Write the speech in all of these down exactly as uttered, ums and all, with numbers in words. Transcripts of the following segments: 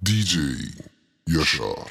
دی جی یاشار.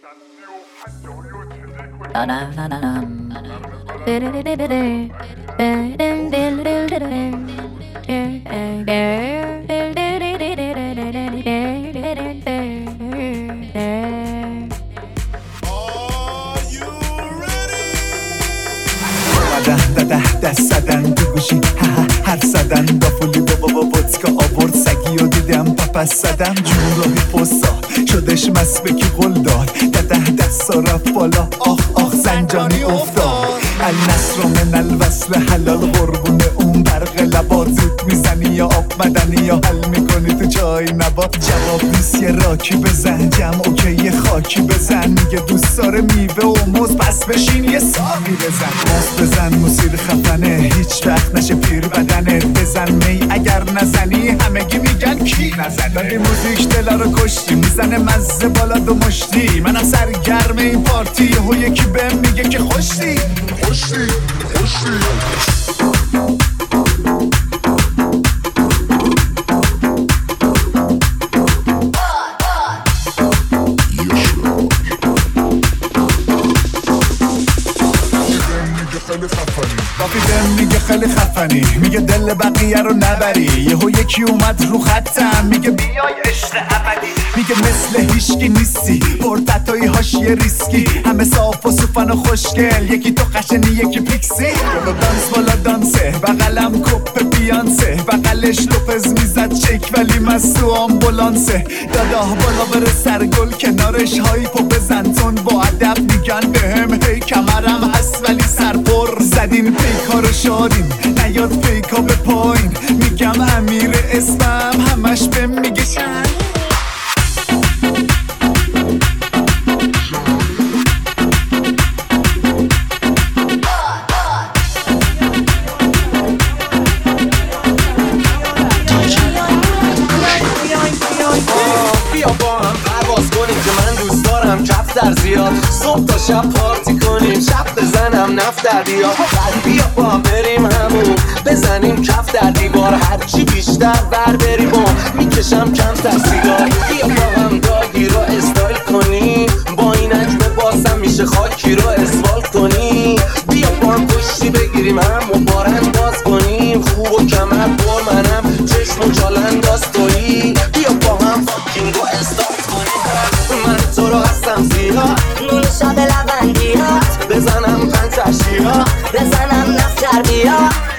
ده دست زدن تو گوشی هر زدن با فولی بابا با ودکا آورد سگی و دیدم پپس زدم جون راهی پستا شدش مسبکی قل داد ده ده دست رفت بالا آخ آخ زنجانی افتاد النصر من الوصل حلال قربون اون برق لبات زود میزنی یا آب مدنی یا حل میکنی تو چای نبات جواب نیست یه راکی بزن جمع اوکی یه خاکی بزن میگه دوست داره میوه و موز پس بشین یه ساقی بزن موز بزن موسیقی خفنه هیچ وقت نشه پیر بدنه بزن می اگر نزنی همگی میگن کی نزنه دادی موزیک دلا رو کشتی میزنه مزه بالا دو مشتی منم سرگرم این پارتی هو یکی بهم میگه که خوشتی خوشتی خوشتی بابی بهم میگه خیلی خفنی میگه دل بقیه رو نبری یهو یکی اومد رو خطم میگه بیای عشق ابدی میگه مثل هیچکی نیستی پرتتایی هاشیه ریسکی همه صاف و سوفن و خوشگل یکی تو قشنی یکی پیکسی بالا دانس بالا دانسه بغلم کپ بیانسه بغلش لوپز میزد چک ولی مستو آمبولانسه دادا بالا بره سرگل کنارش هایپو بزن تون با ادب میگن بهم هی کمرم هست ولی سرپر زدین پیکا رو شاریم نیاد پیکا به پایین میگم امیر اسمم همش بهم میگه شن در زیاد صبح تا شب پارتی کنیم شب بزنم نفت در بیاد بیا با هم بریم همون بزنیم کف در دیوار هرچی بیشتر بر بریم و میکشم کم تر سیگار بیا با هم داگی رو استایل کنیم با این عجم بازم میشه خاکی رو اسفال کنیم بیا با هم پشتی بگیریم هم و بار انداز کنیم خوب و کمر بر منم چشم و چال انداز تویی بیا با هم فاکینگ رو استایل کنیم من تو رو هستم زیاد نون شب لبندیات بزنم پنج تشیها بزنم نفتر بیا